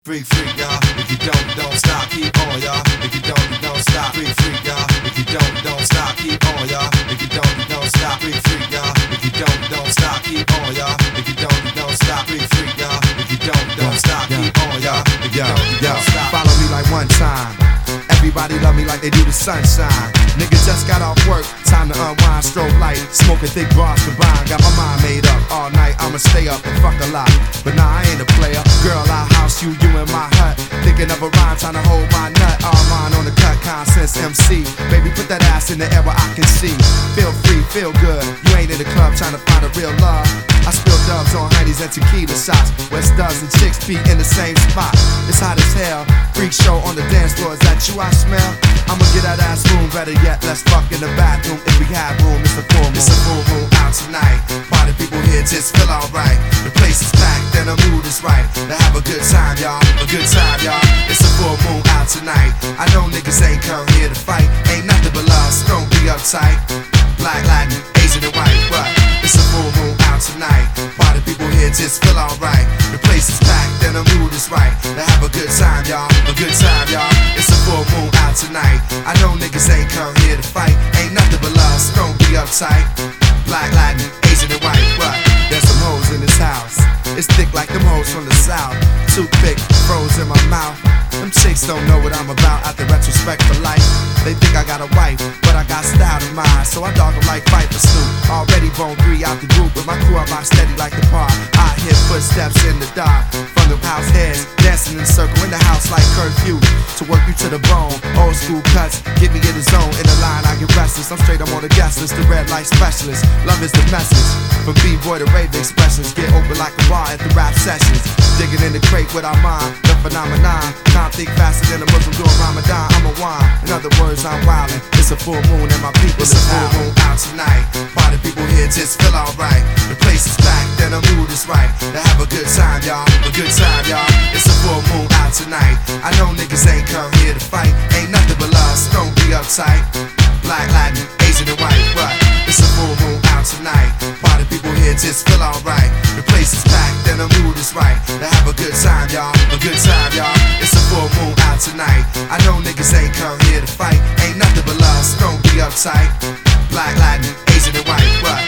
Freak, freak, y'all. If you don't stop, keep on, y'all. If you don't stop. Freak, freak, y'all. If you don't stop, keep on, y'all. If you don't stop. Freak, freak, y'all. If you don't stop, keep on, y'all. If you don't stop. Freak, freak, y'all. If you don't stop, keep on, y'all. If you don't stop. Follow me like one time. Everybody love me like they do the sunshine. Nigga just got off work, time to unwind, strobe light, smoking thick bras combined. Got my mind made up all night, I'ma stay up and fuck a lot. But nah, I ain't a player. Girl, I'll house you in my hut. Thinking of a rhyme, trying to hold my nut. All mine on the cut, Consense MC. Baby, put that ass in the air where I can see. Feel free, feel good. You ain't in the club trying to find a real love. I spill dubs on honeys and tequila shots. West does and chicks be in the same spot. It's hot as hell. Freak show on the dance floor. Is that you I smell? I'ma get that ass room. Better yet, let's fuck in the bathroom. If we have room, it's a full moon. It's a full moon out tonight. Party people here just feel alright. The place is packed and the mood is right. To have a good time, y'all. A good time, y'all. It's a full moon out tonight. I know niggas ain't come here to fight. Ain't nothing but love, so don't be uptight. Black, Latin, Asian and white, but it's a full moon out tonight. Party people here just feel alright. The place is packed and the mood is right. To have a good time, y'all. A good time, y'all. It's a full moon out tonight. I know niggas ain't come here to fight. Ain't nothing but love, so don't be uptight. Black, Latin, Asian and white, but there's some hoes in this house. It's thick like them hoes from the south. Toothpick, froze in my mouth. Them chicks don't know what I'm about. At the retrospect for life, they think I got a wife, but I got style in mind, so I dog them like fight for Snoop. Already bone 3 out the group, with my crew I rock steady like the par. I hear footsteps in the dark from the house heads, dancing in a circle in the house like curfew. To work you to the bone, old school cuts, get me in the zone. In the line I get restless, I'm straight up on the guest list. The red light specialist, love is the message. From B-boy to rave expressions, get open like a bar at the rap sessions. Digging in the crate with our mind, the phenomenon. Can't think faster than a Muslim doing Ramadan. I'm a wine, in other words I'm wildin'. It's a full moon and my people is full moon out tonight. Party people here just feel alright. The place is packed and the mood is right. To have a good time, y'all. A good time, y'all. It's a full moon out tonight. I know niggas ain't come here to fight. Ain't nothing but love, so don't be uptight. Black, Latin, Asian and white, but it's a full moon out tonight. Party people here just feel alright. The place is packed and the mood is right. To have a good time, y'all. A good time, y'all. It's a full moon out tonight. I know niggas ain't come here to fight. Ain't nothing but love, so don't be uptight. Black, Latin, Asian and white, but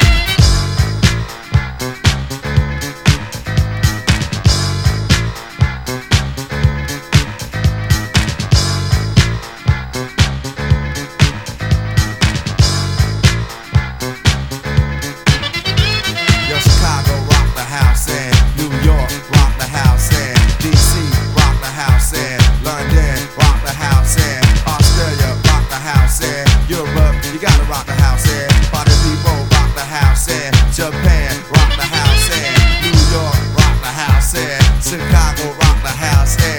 Chicago rock the house and New York rock the house and DC rock the house and London rock the house and Australia rock the house and Europe, you gotta rock the house and Party people rock the house and Japan rock the house and New York rock the house and Chicago rock the house and